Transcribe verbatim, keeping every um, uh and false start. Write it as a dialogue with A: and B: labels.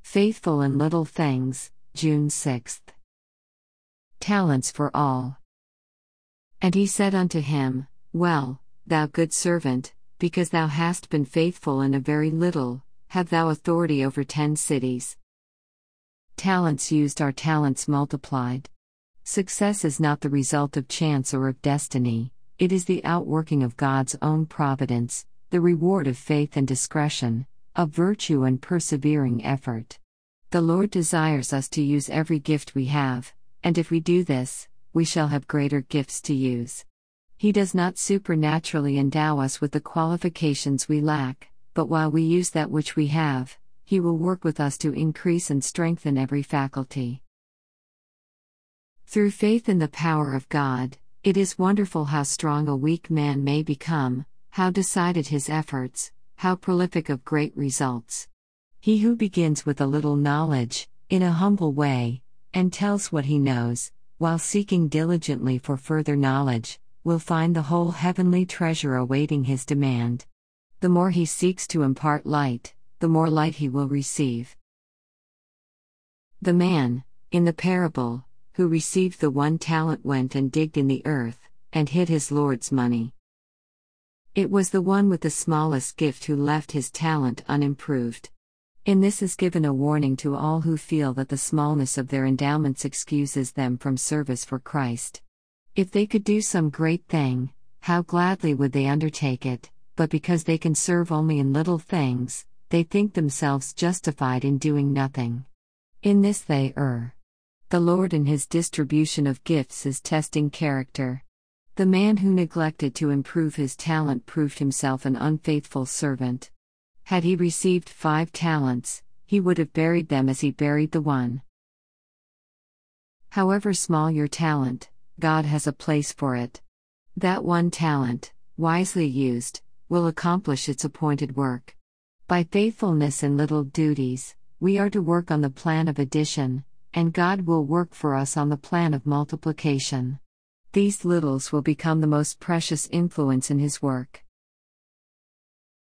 A: Faithful in little things, June sixth. Talents for all. And he said unto him, Well, thou good servant, because thou hast been faithful in a very little, have thou authority over ten cities. Talents used are talents multiplied. Success is not the result of chance or of destiny, it is the outworking of God's own providence, the reward of faith and discretion, of virtue and persevering effort. The Lord desires us to use every gift we have, and if we do this, we shall have greater gifts to use. He does not supernaturally endow us with the qualifications we lack, but while we use that which we have, He will work with us to increase and strengthen every faculty. Through faith in the power of God, it is wonderful how strong a weak man may become, how decided his efforts, how prolific of great results. He who begins with a little knowledge, in a humble way, and tells what he knows, while seeking diligently for further knowledge, will find the whole heavenly treasure awaiting his demand. The more he seeks to impart light, the more light he will receive. The man, in the parable, who received the one talent went and digged in the earth, and hid his Lord's money. It was the one with the smallest gift who left his talent unimproved. In this is given a warning to all who feel that the smallness of their endowments excuses them from service for Christ. If they could do some great thing, how gladly would they undertake it, but because they can serve only in little things, they think themselves justified in doing nothing. In this they err. The Lord in His distribution of gifts is testing character. The man who neglected to improve his talent proved himself an unfaithful servant. Had he received five talents, he would have buried them as he buried the one. However small your talent, God has a place for it. That one talent, wisely used, will accomplish its appointed work. By faithfulness in little duties, we are to work on the plan of addition, and God will work for us on the plan of multiplication. These littles will become the most precious influence in His work.